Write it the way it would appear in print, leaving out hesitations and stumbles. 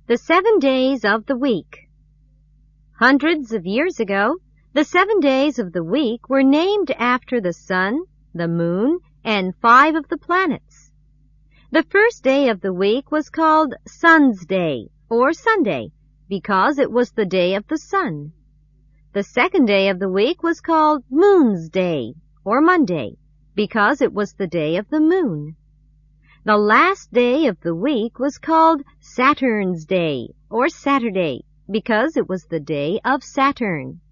The 7 days of the week. Hundreds of years ago, the 7 days of the week were named after the sun, the moon, and 5 of the planets. The first day of the week was called Sun's Day, or Sunday, because it was the day of the sun. The second day of the week was called Moon's Day, or Monday, because it was the day of the moon. The last day of the week was called Saturn's Day, or Saturday, because it was the day of Saturn.